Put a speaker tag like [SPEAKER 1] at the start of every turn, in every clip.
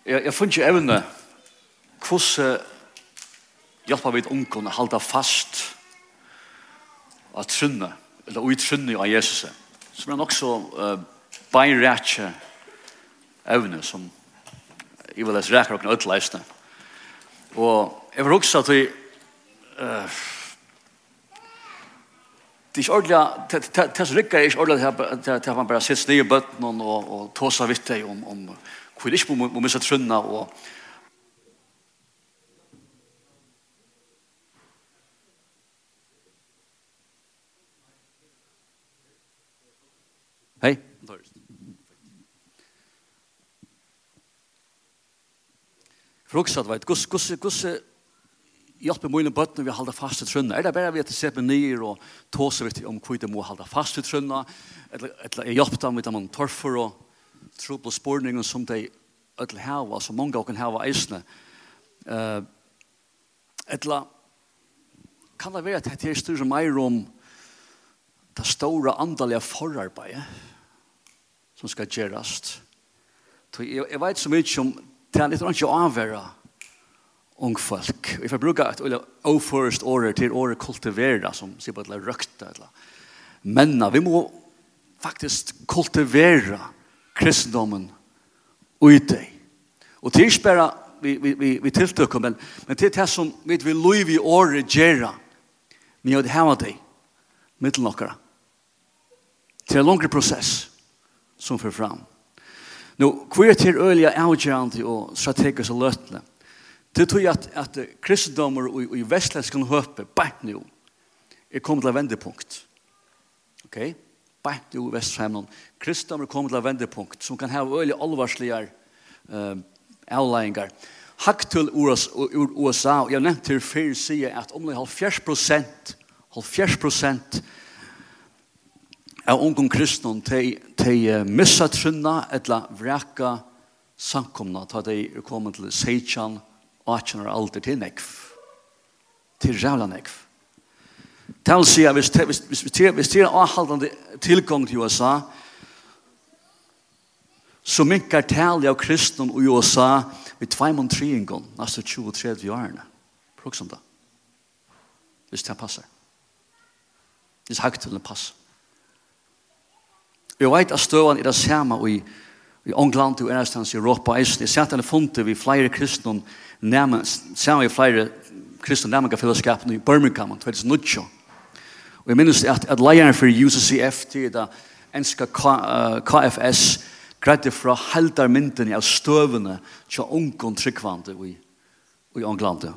[SPEAKER 1] Jeg funnet ikke evne hvordan hjelper vi ungen å holde fast av trunne, eller ui trunne av Jesus, som nok så beinrætje evne, som jeg vil lese rækker og utleisende. Og jeg vil også at vi det er ikke ordentlig, det som rikker er ikke ordentlig til at man bare sitter ned i bøtten og tåser vidt deg om hvor det ikke må miste trunna og hei. For også at hvordan hjelper mine bøttene vi holder fast i trunna? Det bare vi at se på nyer og tåse vidt om hvor de må holde fast i trunna? Eller jeg hjelper dem med dem torfer og tro på spårningen som de ødel hava, som mange kan hava eisne. Eller kan det være at det er styrer mer om det store andalige forarbeidet som skal gjørast? Jeg vet så mye om det er litt ikke å avvære ung folk. Vi får bruke et overførst året til året kultivera, som sier på et røkta. Men vi må faktisk kultivera kristendommen ute. Og det er ikke bare vi tiltøkker, men det er det som vi vil lov i året gjøre med å hava det mittel nokkara. Det er en langere prosess som får fram. Nå, hvor er til øyelige avgjørende og strategiske løtene? Det tror jeg at kristendommer i vestlændskan høpe, bare nå, er kommet til vendepunkt. Ok? Bare nå i Vestheimen. Kristendommer er kommet til vendepunkt, som kan ha øyelige alvarslige avleggingar. Haktul USA, og jeg nevnte til før sier at om det er 70% av ungdom kristne til missa trunna eller vreka samkomna til de er kommet til Seichan 18 år alder til nekv. Til rævla nekv. Det vil si at hvis det er avhaldende tilgang til USA, så minkar tallet av kristne i USA ved 2-3 nesten 20-30 årene. Prøv som det. Hvis det passer. Hvis hakt til det passer. Jeg vet at støven er det samme i England og ennestans i Europa. Jeg ser at det er funnet vi flere kristne sammen med flere kristne nærmengafellesskapene i Birmingham 2019. Og jeg minnes at leieren for UCCF til det enska KFS greide fra heldarmyndene av støvene til ungen tryggvande i England.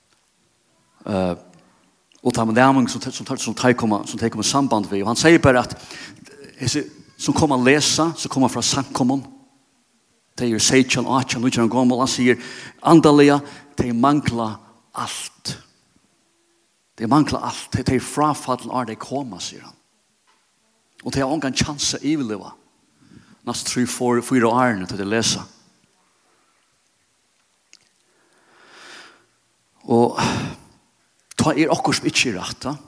[SPEAKER 1] Og ta med nærmeng som de kommer samband ved. Og han sier bare at som kommer å lese, som kommer fra samkommen, de er 16, 18, 19 gammel. Han sier, andalige, de mangler alt. De mangler alt. De er frafallen av de kommer, sier han. Og de har ingen chans i livet. Nesten 3-4 årene til de leser. Og ta akkurat ikke rett, da.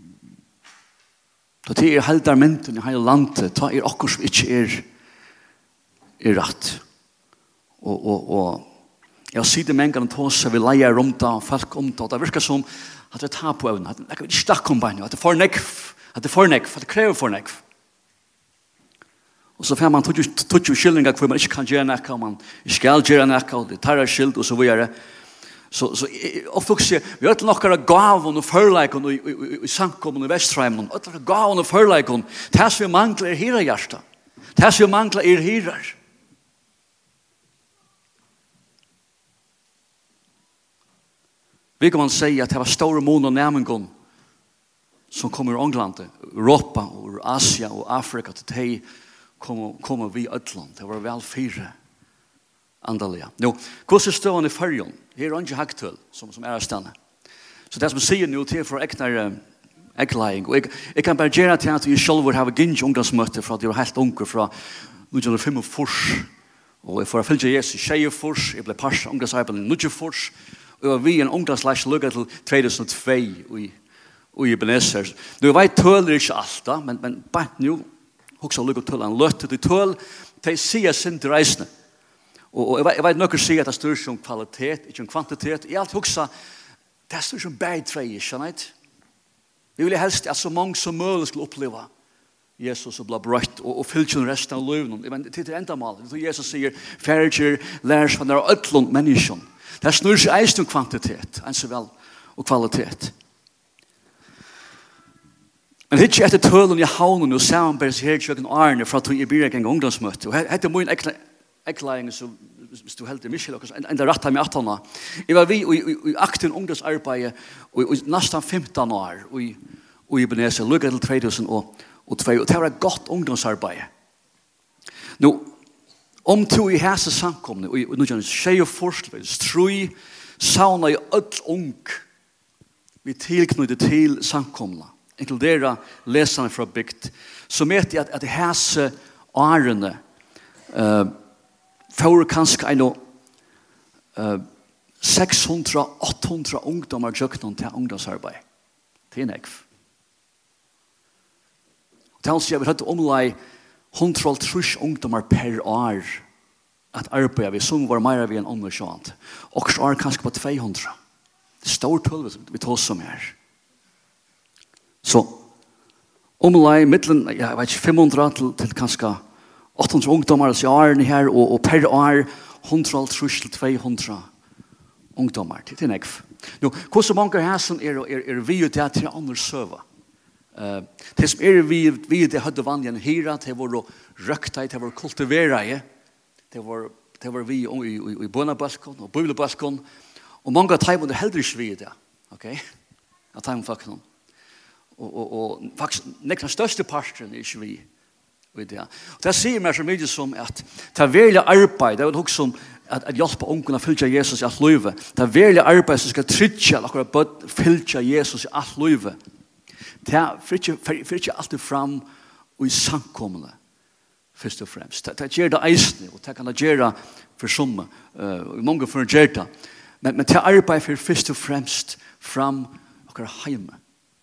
[SPEAKER 1] Da det er heldarmenten i hele landet, ta akkurat ikke rett. Og jeg sier det med en gang til oss, vi leier om det, folk om det, og det virker som at det tar på evnen, at det ikke snakker om beina, at det er for nekv, at det krever for nekv. Og så får man tog jo skyldinger hvor man ikke kan gjøre noe, man skal gjøre noe, og det tar skyld, og så videre. Så ofte sier vi har noen gaven og førleikon i samkommen i Vestheimen, gaven og førleikon, det som vi mangler er hyra hjärsta. Det som vi mangler er hyrar. Vi kan man si at det var store mån og nærmengon som kommer ur England, Europa, og Asia og Afrika til de kommer vi Øtland. Det var vel 4 andalige. Nå, hvordan er stående i Førjon? Her er ikke haktøl som er stående. Så det som sier nå til for ekleing. Og jeg kan bare gjøre til at vi selv har gynnt ungdomsmøte fra de var helt unge fra 1945. Og jeg får følge Jesus i 24. Jeg ble parst ungdomsarbeid i 24. Og vi en ungdomslæs lukket til 2002 i Ebenezer. Nå, jeg vet tøler ikke alt da, men bare nå, også lukket tøl. Han løtte til tøl, de sier sin til reisende. Og jeg vet noe å si at det styrer som kvalitet, ikke om kvantitet. Jeg har alltid hukset, det styrer som bægtreie, skjønner jeg? Vi vil helst at så mange som mulig skulle oppleve Jesus og bli brøtt og fylle resten av livet. Men det er enda mal. Jesus sier, ferger, lærer seg når øtlund mennesken. Det snurrer seg eist om kvantitet, enn så vel, og kvalitet. Men det er ikke etter tølen i havnen og samarbeids her i kjøkken Arne fra at jeg blir en ungdomsmøte. Og dette er min eklæring, så hvis du heldig Michel, enda rett her med 18 år. Jeg var vi i aktiv ungdomsarbeid i nesten 15 år i Ebenezer, lukket til 2002. Og det var et godt ungdomsarbeid. Nå, om to i hese samkomne, og nå kjenner skje og forskjellig, strøy, sauna i ødel ung, vi tilknyttet til samkomne, inkludere leserne fra bygd, så vet jeg at hese årene får kanskje en 600-800 ungdommer gjøkken til ungdomsarbeid. Det er nekv. Det er altså jeg vil høre omlai 130 ungdommer per år at arbeide vi, som var mer vi enn andre sjånt. Og så er kanskje på 200. Det er stor tull vi tar som her. Så omlai middelen, jeg vet ikke, 500 til kanskje 800 ungdommer i årene her, og per år 130 til 200 ungdommer. Det er nekv. Nå, hvordan mange her som vi jo det til andre søver? Det som vi det hadde vanlige hyra, det var røkta, det var kultivera, det var vi i bønnebalkon og bibelbalkon, og mange av teimen det heller ikke vi det, ok? Av teimen faktisk. Og faktisk, nekken største parten ikke vi det. Og det sier meg så mye som at det er veldig arbeid, det er også som at hjelpe ungene å fylke Jesus i alt livet. Det er veldig arbeid som skal trygge akkurat fylke Jesus i alt livet. Det er ikke alltid fram og i samkommende, først og fremst. Det gjør det eisende, og det kan det gjøre for somme, og mange for å gjøre det. Men det er arbeid for først og fremst fram akkurat hjemme.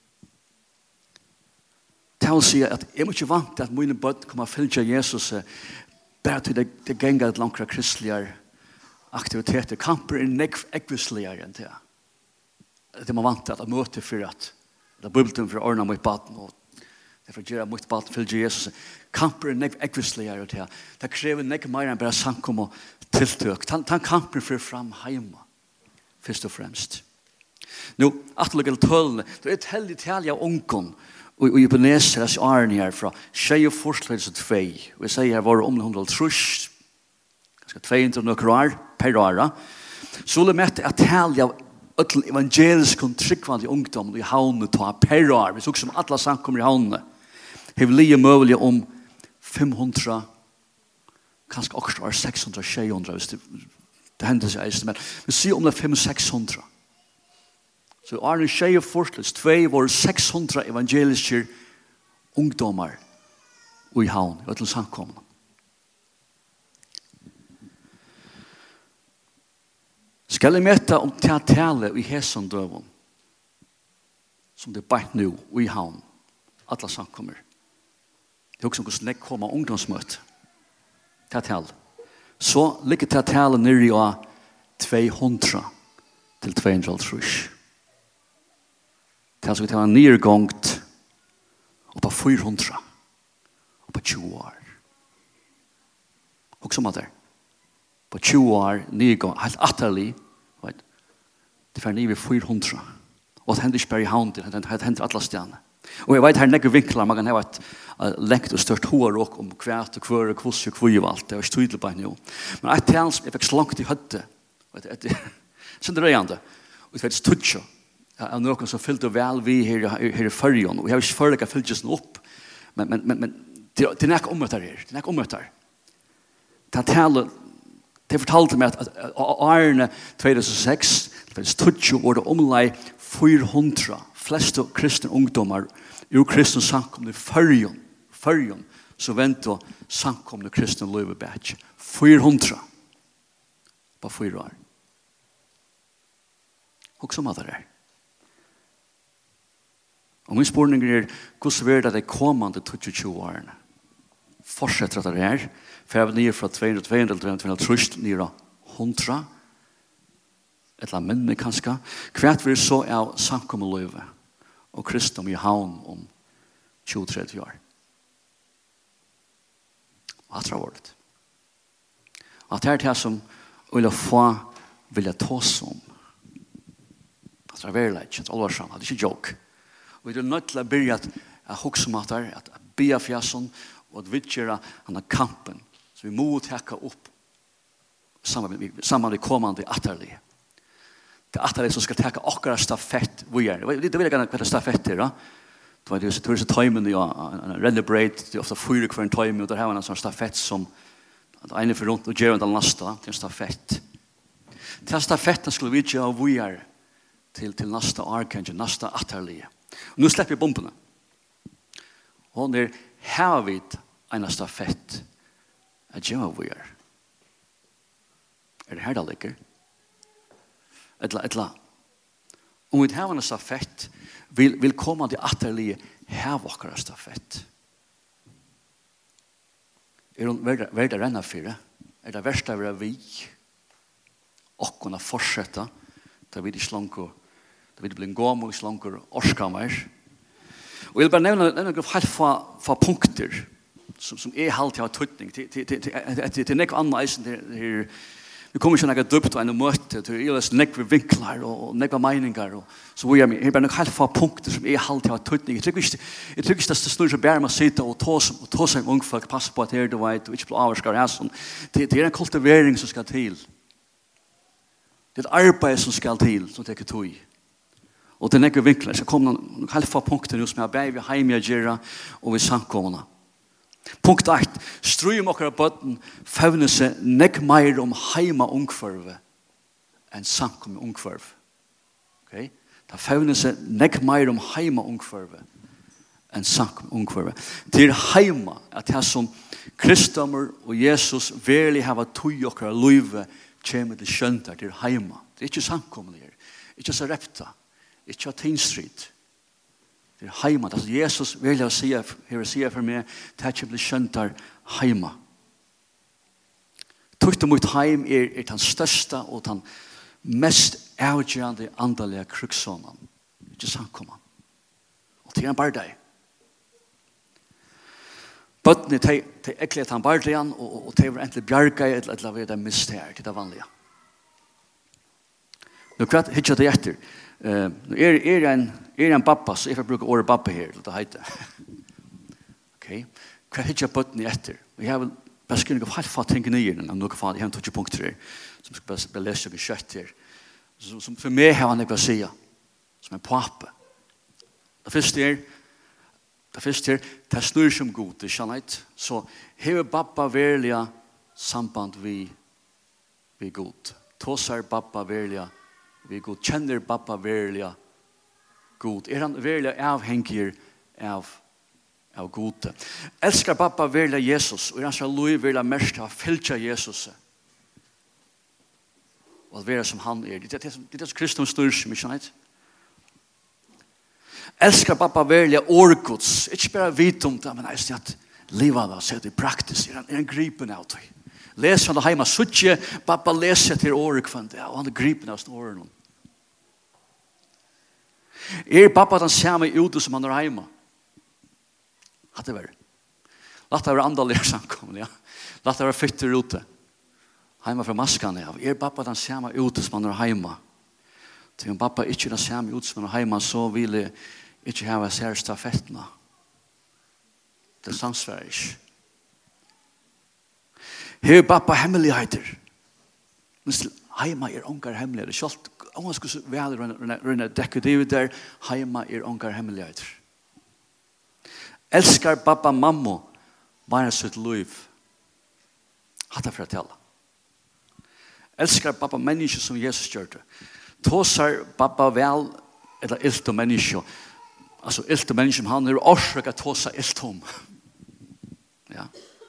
[SPEAKER 1] Det vil si at jeg må ikke vante at mine bøtt kommer å følge Jesus bare til det ganger et langere kristelige aktiviteter. Kamper ekvisligere enn det. Det må vante at jeg møter for at det er bibelten for å ordne mot baden, og det er for å gjøre mot baden for Jesus. Kamper er ekvisligere til det. Det krever ikke mer enn bare samkom og tiltøk. Ta kamper for fram hjemme, først og fremst. Nå, at det ligger tølende, det er et heldig tale av ungen, og i Ebenezer, jeg er her fra tjej og forskjellig til 2, og jeg sier her var om 130, ganske 200 noen år per år, så vil jeg møte et tale av öll evangelisk og tryggvande ungdom i havnet ta per år. Vi såg som alle samkommer i havnet. Hev lige møvelig om 500, kanskje også var 600, 600, hvis det hendte seg eist. Men vi sier om det 500-600. Så Arne Skjei og Forslis, 2 var 600 evangeliske ungdommer i havnet, i öll samkommer. Skal jeg møte om tale i hesen døven, som det er bare nå, i havn, alle samkommer. Det er også hvordan det kommer ungdomsmøte. Tale. Så ligger tale nere i 200 til 230. Det er så vi tar en nyrgångt og på 400 og på 20 år. Og som at det på 20 år, nyrgångt, helt atterlig, det er nye 400. Og det hender ikke bare i havnet, det hender alle stedene. Og jeg vet her nekker vinkler, man kan ha et lengt og størt hårråk om kvært og kvør og kvoss og kvøy og alt. Det var ikke tydelig bare nå. Men et tal som jeg fikk så langt i høtte, så det røyende, og det var et studje av noen som fylte vel vi her i førjen, og jeg har ikke følt at jeg fylte sånn opp, men det er ikke omøtter her, det er ikke omøtter. Det talet, det fortalte meg at Arne 2006, det var et studje hvor det omlai 400 fleste kristne ungdommer ur kristne samkomne førjen, så ventet samkomne kristne løyve bætje. 400 på 4 år. Og som det er. Og min spørning er, hvordan er det kommende 22 årene? fortsätter det här. För vi ner från 200 till 230 ner 100. Eller minne kanske. Kvart vi så är samkommelöve och Kristum i havn om 20-30 år. Vad tror du? Att det är det som vill få vilja ta om. Att det är verkligt, det är allvarsamt, det är inte joke. Och vi är nødt til å börja att huxa om att bya fjässen och att vidgöra den här kampen. Så vi må täcka upp samman med kommande atterlige. Det atterlige som ska täcka akkurat stafett. Det vill jag gärna kalla stafett här. Det är så tajmen i en rennebredd. Det är ofta 4 kvar en tajmen. Och där har man en sån stafett som att ene för runt och gör den nästa till en stafett. Till stafetten skulle vi göra vidare till nästa arkange, nästa atterlige. Nu släpper vi bomberna. Och när har vi en stafett att göra vidare. Det här det ligger? Etla. Om vi har en stafett vill komma till atterlige här vakar stafett. Är det renna för det? Är det värsta av vi? Och kunna fortsätta där vi slankor där vi blir gamla slankor orskar. Och jag vill bara nämna några få punkter som är halt jag tutning till nek annan isen där vi kommer ju några djupt och en möte till är nek vi vinklar och nek meningar och så vi är bara några helt få punkter som är halt jag tutning. Jag tycker det snurrar så bara man sitta och ta sig ung folk passa på att det är det vet och inte bli avskar här det är en kultivering som ska till. Det är ett arbete som ska till som tar tid. Och den eka vinklar så kommer några helt få punkter nu som jag bär vi heim jag gera och vi samkomna. Punkt 8. Strøym okkara bøtten fevne seg nek meir om heima ungførve enn samkom ungførve. Okay? Da fevne seg nek meir om heima ungførve enn samkom ungførve. Det er heima at det som Kristummer og Jesus verlig hava tog okkara løyve kjemme til skjøntar til heima. Det er ikke samkomlig her. Ikke så repta. Ikke a Teen Street. Det er heima. Det er Jesus vil jeg si for meg til at jeg blir skjøntar heima. Tøyt mot heim er den største og den mest avgjørende andalige kruksonen. Ikke samkomman. Og det er bare deg. Bøttene til ekkelig at han bare deg og til å endelig bjerga eller ved det mistær til det vanlige. Nå kvart hittar det etter. Er en pappa, så jeg får bruke året pappa her, det heter. Ok, hva hittar bøttene etter? Og jeg vil bare skrive noen helt fatt ting nye, noen fatt, jeg har 20 punkter her, som skal bare lese noen kjøtt her. Som for meg har han ikke å si, som en pappa. Det første er, det snur som god, det skjønner jeg. Så hever pappa verlige samband vi god. Tåsar pappa verlige vi god. Kjenner pappa verlige god. Er han verlige avhengig av gode. Elskar pappa verlige Jesus, og er han så lov verlige mest av fylkja Jesus. Og være som han er. Det er det som Kristus snur som, ikke sant? Elskar pappa verlige årgods. Ikke bare vite om det, men jeg sier at livet da, så er det praktisk. Er han gripen av det. Les han det heima, suttje, pappa leser til årgkvand, og han er gripen av årene. Er pappa den samme ute som han er heima? Hatt det vært. Latt det være andalige samkomne, ja. Latt det være fytter ute. Heima fra maskene, ja. Er pappa den samme ute som han er heima? Til om pappa ikke er den samme ute som han er heima, så vil jeg ikke ha særstafettene. Det samsvarer ikke. Her pappa hemmeligheter. Men heima er ongar hemmeligheter. Kjalt, om man skulle være rundt dekke det der, heima er ongar hemmeligheter. Elskar pappa mamma bare sitt liv. Hatt det for å tale. Elskar pappa menneske som Jesus gjør det. Tåsar pappa vel eller ilt og menneske. Altså ilt og menneske, han er årsøk at tåsa ilt om. Ja.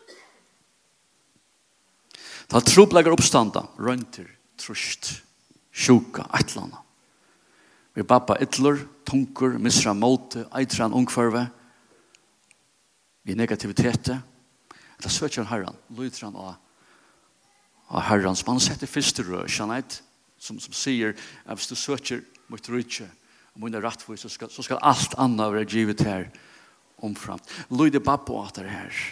[SPEAKER 1] Ta troblegger oppstanda, rønter, trusht, sjuka, eitlanda. Vi pappa ytler, tunker, misra måte, eitran ungførve. Vi negativitet. Det søker Herren, lyder han av Herren, som han setter første rør, som sier, at hvis du søker mot rydtje, og mot rettvis, så skal alt annet være givet her omframt. Lyder bare på at det er her.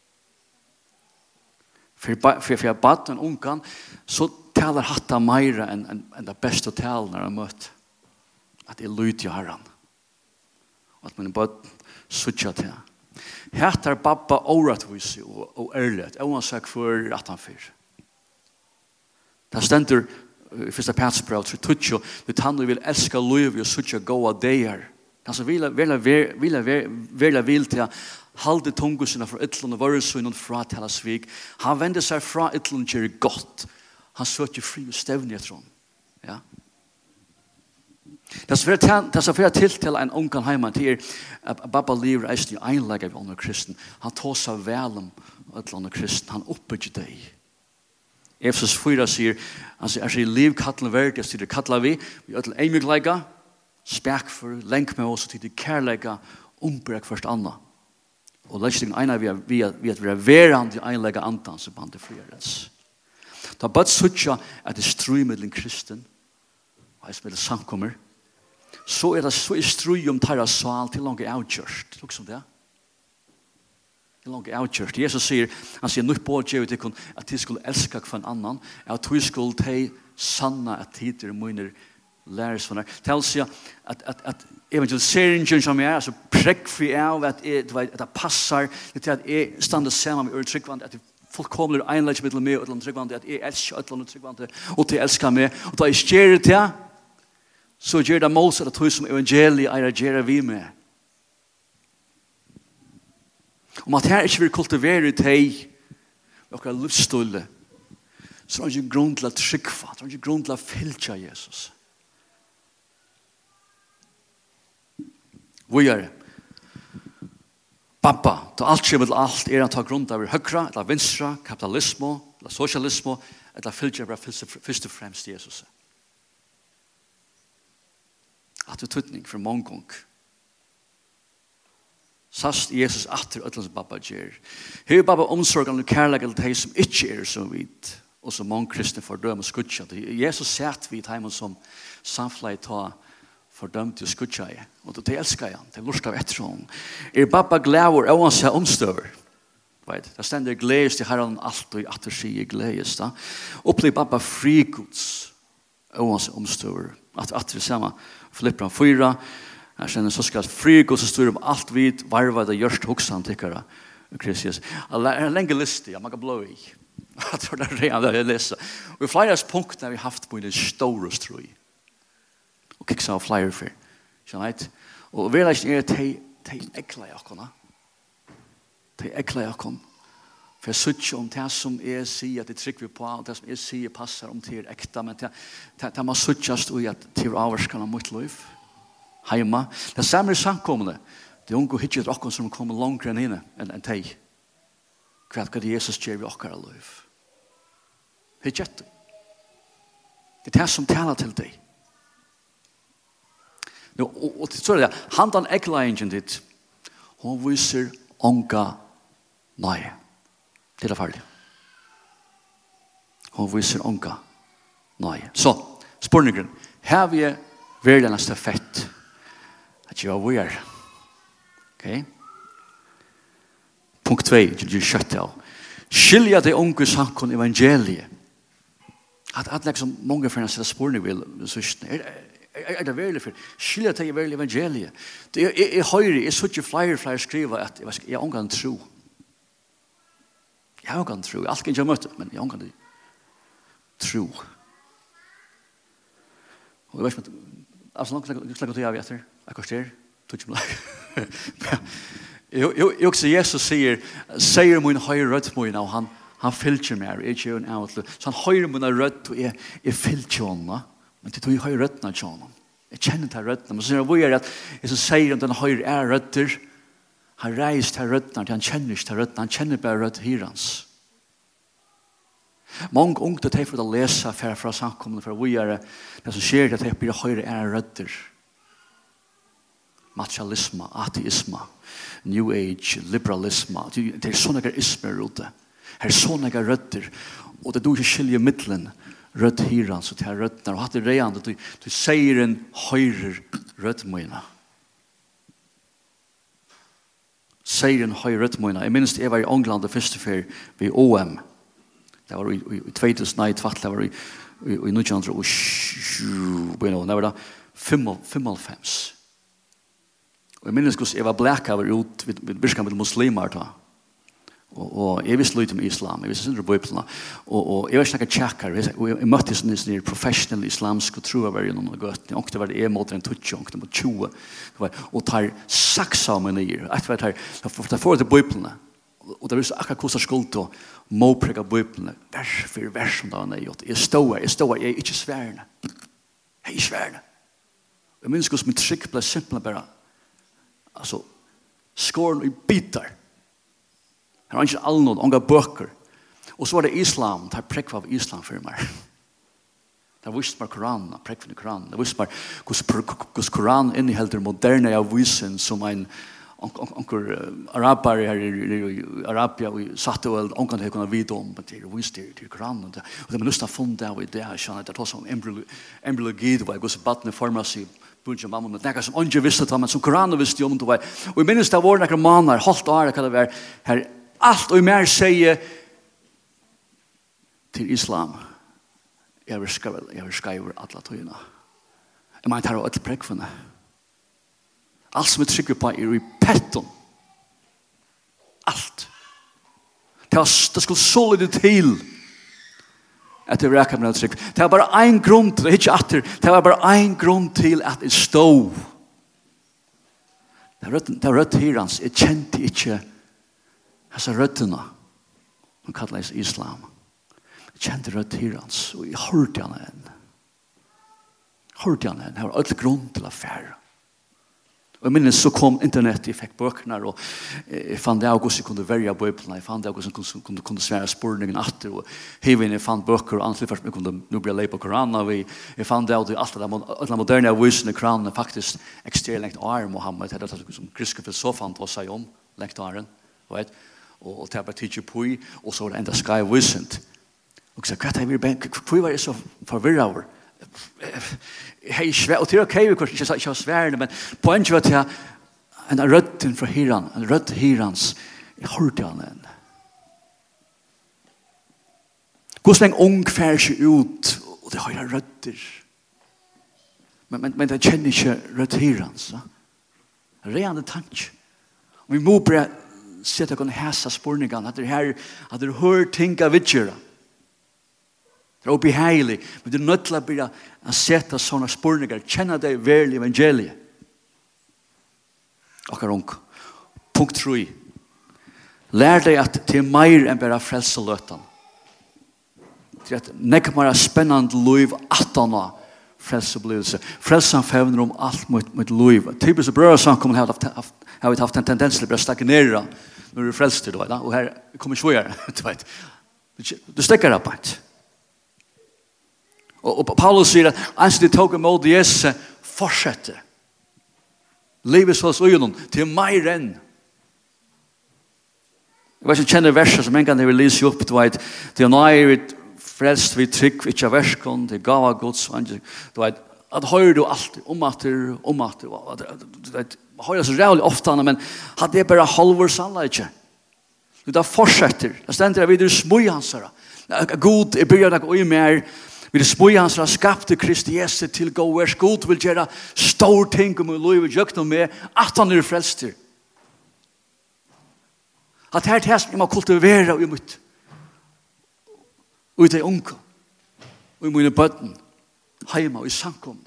[SPEAKER 1] For jeg bad den ungan, så taler hatta meira enn det beste talen når jeg møter. At jeg lyder Herren. Og at man bare suttja til. Hættar babba åretvise og ærlighet, oansett for at han fyr. Det stender i første Petersbrev, så tutsi, det tannu vil elska løyvi og suttja gåa deir. Altså, vil til halde tungusina fra ytlun og varusunnen fra talasvig. Han vender seg fra ytlun kjer godt. Han søker fri og stevnig etter hon. Ja. Det som fyrir til en ungan heimann til at babba lever eisen i einlega av andre kristen. Han tar seg vel om andre kristen. Han oppbygger deg. Efesus 4 sier, han sier, liv kattelen verdig, jeg sier, kattelen vi ødel eimuglega, spek for lenk med oss, til det kærlega, ombrek først anna. Og løsningen ena vi at vi er verand i einlega andan, som bande friarens. Da bad suttja at det strøymedlen kristen, og jeg spiller samkommer, så er det så i strøy om tarra sal til langt avgjørst. Lukk som det. Til langt avgjørst. Jesus sier, han sier, nok på djevet ikon, at de skulle elska hver annan, at de skulle de sanna at tider munner læresvannar. Til sier at evangeliseringen som er, altså prekfri av at det passar, det er at jeg stander sammen med tryggvand, at det fullkomlig einlegg mittel med og tryggvand, at jeg elsker tryggvand, og til elsker meg, og da jeg skjer det til, så gjør det målsatt at du som evangeliet er gjør vi med. Om at her ikke vil kultivere deg med okra livsståle, så er det ikke grunn til å trykva, så er det ikke grunn til å fylke Jesus. Hvor gjør det? Pappa, da alt kommer til alt, er han ta grunn av høyre, eller venstre, kapitalisme, eller sosialisme, eller fylke bare først og fremst Jesus. At det tøtning for mange gang. Sast Jesus atter ødlens babba gjør. Her er babba omsorgen og kærlegg til de som ikke er så vidt, og som mange kristne fordøm og skutja. Jesus sett vidt heimen som samfleit ta fordømt og skutja i. Og det elskar han, det lurskar etter hon. Er babba glæver og han seg omstøver. Det stender gledes til herren alt og atter sier gledes. Opplev babba friguds og han seg omstøver. At det samme Filippran 4, jeg kjenner så skal friguds og styr om alt vidt, varva det gjørst hoksan tikkara. Kristus. Det er en lenge liste, man kan blå i. Jeg tror det er redan det jeg leser. Og i flere punkt har vi haft på en stor strøy. Og kiksa av flere for. Og vi er til ekla jakkona. Til ekla jakkona. For jeg sier om det som jeg sier at det trykker vi på, og det som jeg sier passer om det ekta, men det må sikkert i at det er avvarskene mot liv. Heima. Det samme samkommende. Det unge hittet dere som kommer langt enn henne, enn deg. Hva det Jesus gjør vi okkara liv. Hittet det. Det er det som taler til deg. Og så er det, handan ekleingen ditt, hun viser unga nøye. Det er farlig. Hun viser unga nøye. Så, spørningen, her vi er verden av stafett, at jeg var er. Ok? Punkt 2, det er kjøtt av. Skilja det unge sankon evangeliet. At liksom mange for å spørning vil, er det veldig for? Skilja det evangeliet. Jeg hører, jeg så ikke flere skriva at jeg er unga en tro. Jeg kan tro. Alt kan ikke møte, men jeg kan tro. Og jeg vet ikke, altså langt slags til jeg vet her, jeg koster, tog ikke meg. Jeg også Jesus sier min høyre rødt min, og han fylker meg, jeg ikke en avtale. Så han høyre min rødt, og jeg fylker henne, men det tog jeg høyre rødt til henne. Jeg kjenner til røttene, men så sier jeg at Jesus sier om den høyre er røtter, han reist til røttene, han kjenner ikke til røttene, han kjenner bare røtt hirans. Mange unge til for å lese fra samkommende, for å gjøre det som skjer, at det blir høyre er røtter. materialism, ateism, new age, liberalism. Det sånne ismer ute. Her sånne røtter. Og det ikke skilje middelen rødt hiran, så til røttene. Og hatt det reiende, du sier en høyre røttmøyne. Sier en høyre røttmøyne. Jeg minns jeg var i England det første fer ved OM. Det var i 2009, det var i 1900 og det var da 95. Og jeg minns hvordan jeg var blekkaver ut ved Birskam med muslimer da. Og jeg visste litt om islam, jeg visste synder på Bibelen, og jeg var ikke noen tjekkere, jeg møtte sånne professionelle islamske og troer var gjennom noe gøtt, og det var det måtte en tutsi, og det måtte 20, og tar saksa av meg nye, etter hvert her, det får til Bibelen, og det visste akkurat hvordan skuld til å måprega Bibelen, vers for vers som da var nøy, jeg stod her, jeg ikke sværende, jeg ikke sværende. Jeg minns hvordan min trykk ble simpelthen bare, altså, skåren i bitar, her var ikke alle noen, unga bøker. Og så var det islam, det prekva av islam for meg. Det visste meg Koranen, prekva av Koranen. Det visste meg hvordan Koranen inneholder moderne av visen som en araber her i Arabia og satte og onkan det kunne vite om det visste til Koranen. Og det man lyst til å funnet av i det her, det var som embryologi, det var hvordan battene formet seg bunja mamma med det som ikke visste det, men som Koranen visste om det var. Og jeg minnes det var noen måneder, halvt år, hva det var her. Allt och mer säger till islam. Jag vill skriva alla tøyna. Jag menar tar åt präkvarna. Allt som trycker på i petton. Allt. Det skulle så lite till att det räcker med tryck. Det var bara en grund till det var bara en grund till att det stod. Det var rött hirans. Jag kände inte Hasa røttene, som kalles islam. Jeg kjente rødt hirans, og jeg hørte han en. Det var alle grunn til affære. Og jeg minnes så kom internett, jeg fikk bøkene, og jeg fant det av hvordan jeg kunne velge bøkene, jeg fant det av hvordan jeg kunne svære spørningen etter, og hevin jeg fant bøker, og annet først, jeg kunne nå bli lei på Koranen, og jeg fant det av alt det moderne avvisende Koranen, faktisk ekstremt lengt år, Mohammed, det er det som griske filosofant var seg om, lengt åren, vet og ta på teacher pui og så enda sky wasn't og så hva vi bank hvor var det så forvirret over hei svær og til okay vi kunne ikke svære men poenget var til en røtten fra hiran en rødt hirans jeg hørte han en hvordan en ung fær seg ut og det har jeg røtter men det kjenner ikke rødt hirans reande tanke vi må bare sett att häsa spårningarna att det här att det hör tänka vidare. Det är obehagligt, men det är nödvändigt att börja sätta sådana spårningar, känna dig väl i evangeliet. Och punkt 3. Lär dig att det är mer än bara frälselötan. Det är att nekmara spännande liv attarna frälseblivelse. Frälsan fävner om allt mot liv. Typiskt brödersamkommen har vi haft en tendens till att stagnera när du frälst till då. Och här kommer svårare. Du stäcker upp ett. Och Paulus säger att ens det tog emot Jesus fortsätter. Livet så hos ögonen till mer än. Jag vet inte känner verser som en gång vill läsa upp. Det är nöjligt frälst vi trygg vi inte verskon. Det gav av Guds. Att höra du alltid om att höra så rävligt ofta, men hade det bara halvår sannolikt. Det fortsätter. Det ständer vid det smujansara. God är börjat att gå i mer. Vid det smujansara skapte Kristi Jesus till gåvers. God vill göra stor ting om liv och jökna med att han är frälst. Att här till hästen man kultivera i mitt. Och i det unga. Och i mina bötten. Hemma och i samkomna.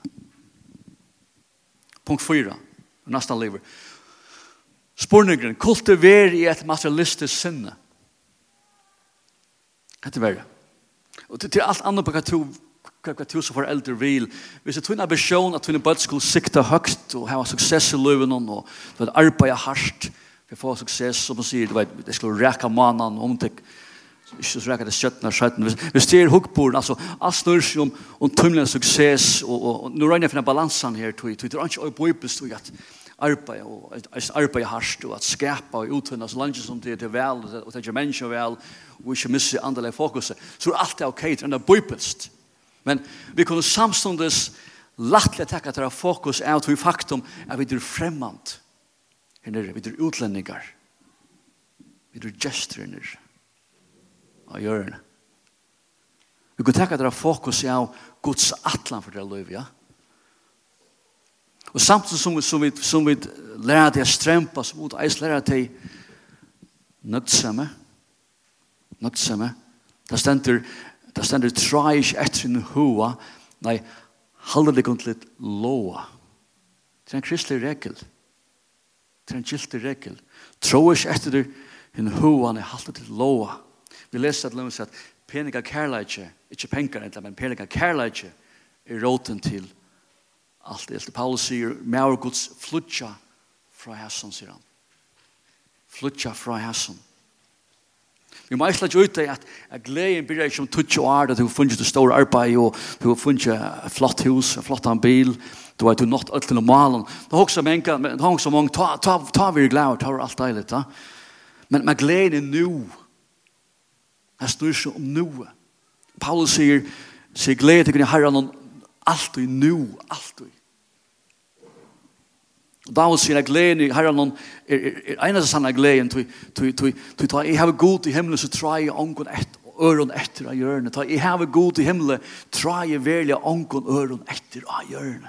[SPEAKER 1] Punkt 4. Nästan lever. Spårningen, kultivera i ett materialistiskt sinne. Det är värre. Och till allt annat på vad du som föräldrar vill. Hvis jag tvinnar ambition att tvinna böt skulle sikta högt och ha success i livet och arbeta hårt för att få success som man säger, det skulle räcka mannen om det inte så räcker det köttna. Hvis det är huggporn, alltså allt snurr sig om tumlig success och nu rör jag för den balansen här. Det är inte bibelsk arbeid og arbeid hardt og at skapa og utvinna så langt som det er vel og det er mennesker vel og ikke misse andelig fokuset så er alt ok til det er bibelst men vi kunne samstundes lattelig takka til fokus av til faktum at vi er fremmant vi er utlendingar vi er gestrer av hjørne vi kunne takka til fokus av Guds atlan for det liv, ja og samtidig som vi lærer det å strempa som ut eis lærer det nødsamme det stender try ikke etter en hoa nei, halde det gått litt loa det er en kristelig regel det er en giltig regel tro ikke etter en hoa nei, halde det loa vi leser at peninga kærleitje ikke penger men peninga kærleitje er råten til allt det. Paulus sier, mer Guds flutja fra hæsson, sier han. Flutja fra hæsson. Vi må ikke ut det at gleden blir ikke om 20 år, at du har funnet det store arbeid, og du har funnet et flott hus, en flott bil, du har nått alt til normalen. Det har også mange, ta vi glad, ta vi alt deilig, da. Men gleden er nu. Det snur seg om nu. Paulus sier gleden til Herren allt i nu, allt i. Og da sier jeg gleden i Herren eneste sann gleden jeg har god i himmelen så tror jeg ångon øron etter av hjørne jeg har god i himmelen tror jeg verlig ångon øron etter av hjørne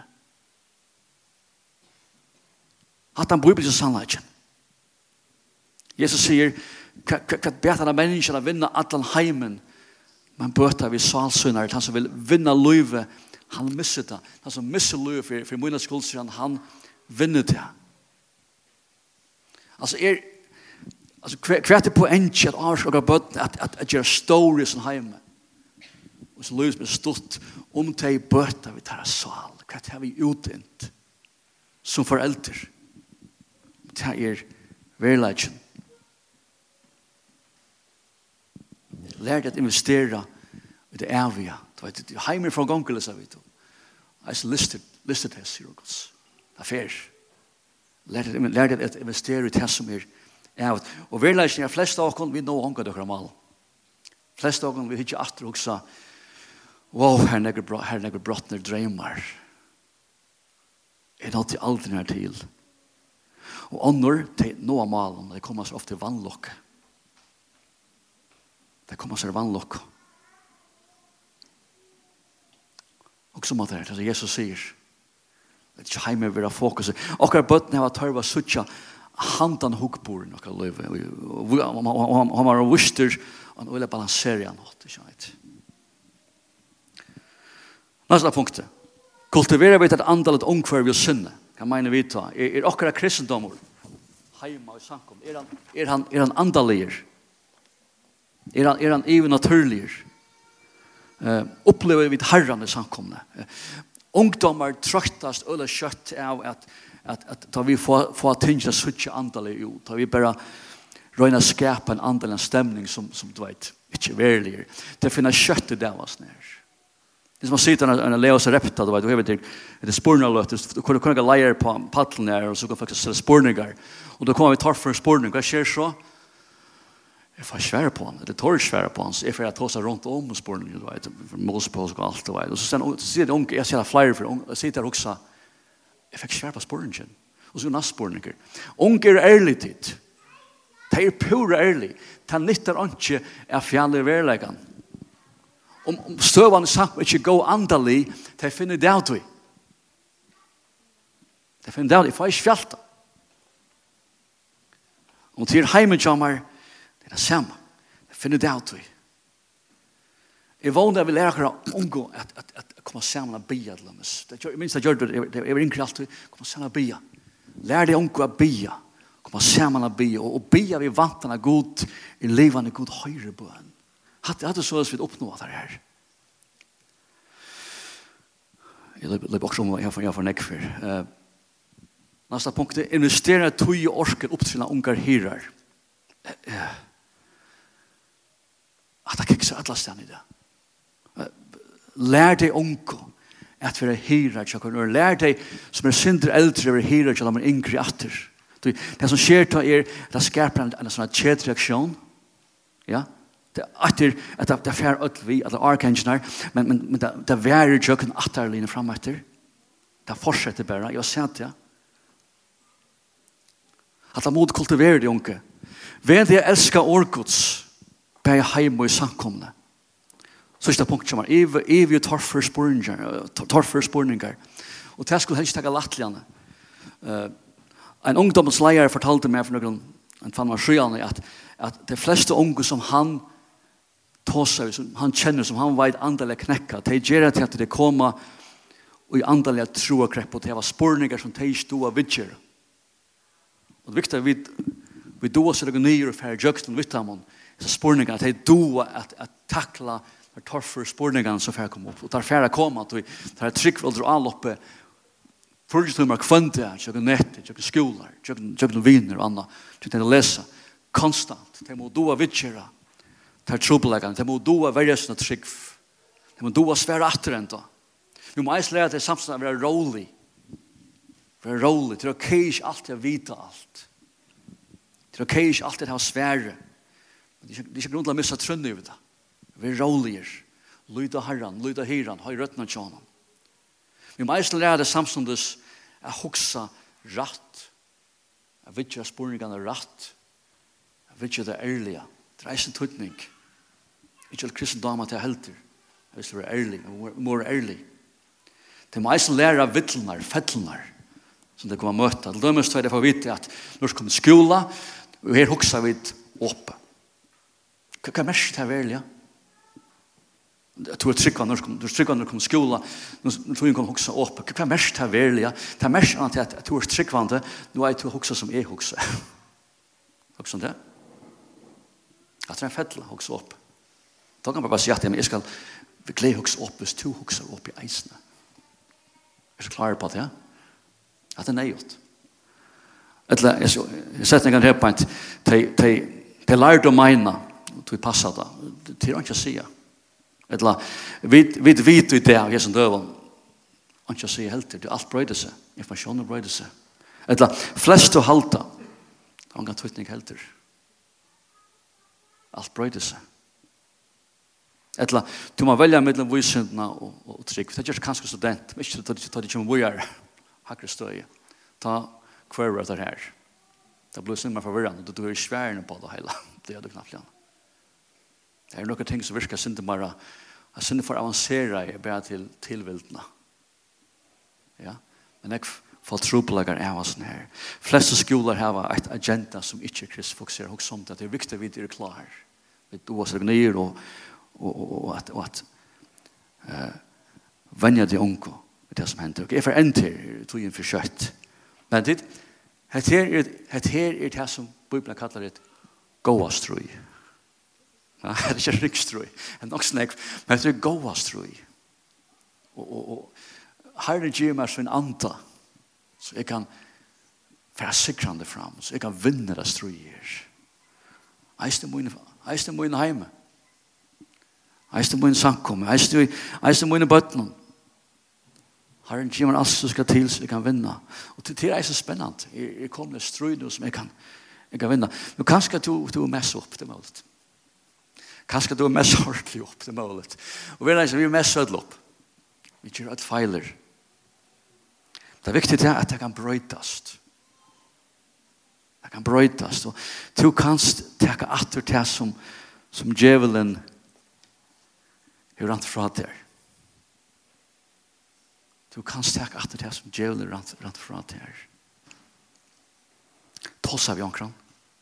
[SPEAKER 1] at han bryr seg sannleggen Jesus sier hva beter av menneskene vinna allan heimen men bøter vi salsynner han som vil vinna løyve han misser det. Han som misser løy for mine skuldsier, han vinner det. Altså, hva er det poenget at avsløkker bøtten at gjøre story som hjemme? Og så løy som er stått til bøtten vi tar sal. Hva er det vi utdent som foreldre? Det er verleggen. Lær deg å investere i det evige. Det er heimer fra gongel, sa vi. Jeg listet det, sier Guds. Det er fer. Lær deg å investere i det som er evet. Og verleggen er flest av oss, vi nå ångar dere mal. Flest av oss, vi ikke atter og sa, wow, her neger brottner dreymar. Er det aldri nær til. Og ånder, til nå av malen, det kommer så ofte vannlokk. Det kommer så vannlokk. Og som at det er, Jesus sier, det er ikke heime vil ha fokus. Okkar bøtten har tørva suttja handan hukkboren okkar løyve. Han var vuster, og han ville balansere han åt, ikke vet. Næsta punktet. Kultivera vi et andalet ungkvar vi synne. Hva mener vi ta? Er okkar kristendommer heima i samkom? Er han andaliger? Er han even naturliger? Upplever vi herran i samkomne. Ungdomar trøttast eller kjøtt av at da vi får tingene suttje andelig ut. Da vi bare røyner skapa en andelig stemning som du vet, ikke verlig. Det finner kjøtt i det var nær. Det som man sitter en leos repta, du vet, du vet, det er spurningaløt, du kunne ikke leie på paddelen her, og så kan faktisk stille spurningar. Og da kommer vi tar for en spurning, hva skjer så? Jeg får svære på han, det tar svære på han, så jeg får ta seg rundt om og spør du vet, for målspåsk og alt, du vet. Og så sier det unge, jeg sier det flere, for jeg sier det også, jeg fikk svære på spørningen. Og så næst spørninger. Unge er ærlig tid. Det er pura ærlig. Det er nyttar ikke av fjallig verleggen. Om støvene sagt ikke gå andelig, det finner det av du. Det finner det av du, for jeg ikke fjalta. Om til heimen kommer, det er det samme. Jeg finner det av du. Jeg vågner jeg vil lære dere unge at komme sammen og bia til dem. Jeg minst jeg gjør det, jeg var yngre alltid, komme sammen og bia. Lær deg unge å bia. Komme sammen og bia. Og bia vi vantene god, i livene god høyrebøen. Hadde så vi oppnå det her. Jeg løper også om jeg får nekk for. Neste punkt er investere tog og orker opp til unge hyrer. At det ikke så alle stedene i det. Lær deg unge Att vi är hyra till att lära dig som är synder äldre över hyra till att man är yngre atter. Det som sker till er, det skapar en sån här kedreaktion. Ja? Det är att det fär ut vi, alla arkangerna, men det värer jöken atterlinjen fram efter. Det fortsätter bara, jag ser det. Att mod kultiverar det unge. Vem det älskar orgods, bär jag hem och i samkomna. Sista punkt som evig torrför spurningar. Och det skulle helst taga lattligande. En ungdomsleiare fortalte meg for noen, en fann var skyane, at de fleste unge som han tåser, som han kjenner, som han vet andelig knekka, de gjør til at de kommer og i andelig troakrepp, og det var spurningar som de stod av vidger. Og det viktige er vi doa seg noen nye og færre jøksten vidt ham, så spurningar, at de doa at takla de torfer spurningarna som færre kom opp, og der færre kom at vi tar tryggvalder og alloppe, Förgestumar kvante, jag nät, jag skolar, jag viner och annat. Det är läsa konstant. Det må doa vitchera. Det trubbelagan, det må doa varjesna trick. Det må doa svära återända. Vi måste lära det samtidigt vara rolig. Vara rolig, det är okej alltid att vita allt. Det är okej alltid att ha svära. Det är inte grundligt att missa trunn över det. Vi är roliga. Lyda herran, lyda hiran, ha i rötterna tjånen. Vi måste lära det samtidigt att huxa rätt. Att vidga spurningarna rätt. Att vidga det ärliga. Det är en tutning. Inte all kristendom att jag helter. Jag vill vara ärlig. More ärlig. Det måste lära vittlarna, fettlarna som det kommer att möta. Det måste jag få veta att när det kommer skola och här huxa vid uppe. Vad är mest här välja? Jag tror att tryggvan när du kommer skola, nu tror jag kommer huxa upp. Vad är mest här välja? Det är mest att jag tror att tryggvan, nu är jag huxa som är huxa. Huxa om det? Att det är en fettla huxa upp. Då kan man bara säga att jag ska glä huxa upp hvis du huxa upp i eisene. Jag är så klar på det. Att det är nejot. Jag sätter en gång här på att de lärde om mina och vi passade. Det är inte att säga. Vi vet i det jag som dövan. Inte att säga helt det. Allt bröjde sig. Informationen bröjde sig. Flest att halta. Han kan tvittning helt det. Allt bröjde sig. Du må välja mellan vysynderna och trygg. Det är kanske student. Men inte ta det som vi är. Hackre stöj. Ta kvar det här. Det blir simma förvirrande. Du är svärande på det hela. Det är du knappt igen. Det är några ting som virkar synte bara att synte för avancera är bara till tillviltna. Ja. Men jag får tropelagar är vad sån här. Flesta skolor har ett agenda som inte krist fokuserar och sånt att det är viktigt att vi är klar. Vi då så ner och att vänja det unga det som händer. Okej, för enter tog in för kött. Men det är det som Bibeln kallar det gåastroj. Det är inte rikstroj. Det är nog snäck. Men det är gåastroj. Och Herren ger mig så en anta så jag kan föra sikrande fram. Så jag kan vinna det ströjer. Eiste min heim. Eiste min samkommer. Eiste min bøtten. Herren ger mig allt som ska till så jag kan vinna. Och det är så spännande. Jag kommer ströj som jag kan vinna. Men kanske du är mest upp till målet. Kanske du är mest hårdlig upp till målet. Och vi är mest södla upp. Vi gör ett feiler. Det är viktigt att det kan bröjtas. Det kan bröjtas. Och du kan ta atter det som djävulen har rant fra där. Du kan ta atter det som djävulen rant fra där. Tossa vi omkring.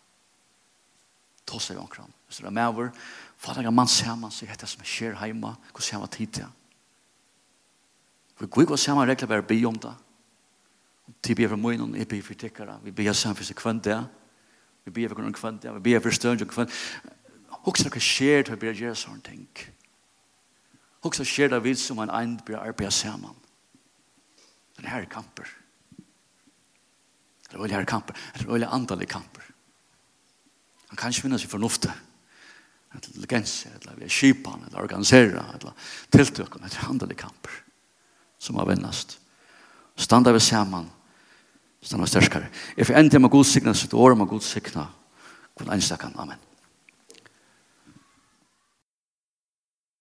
[SPEAKER 1] Så det är med över. För att man ser man sig det som sker hemma. Hur ser man tid till? Vi går samma regler bara be om det. Till be för möjligen, jag be för tyckare. Vi ber samman för sig kvant där. Vi ber för någon kvant där. Vi ber för stund och kvant. Också det sker till att börja göra sånt ting. Också sker det vid som en börjar arbeta samman. Den här är kamper. Det är väl här kamper. Det är väl antal kamper. Han kan inte finna sig förnuftet. Intelligens, eller skipan, eller organisera, eller tilltöken, eller andra kamper. som har vinnast. Standa vi saman, standa sterskare. If jeg ender med god signa sitt år, med god signa, kun einstakkan. Amen.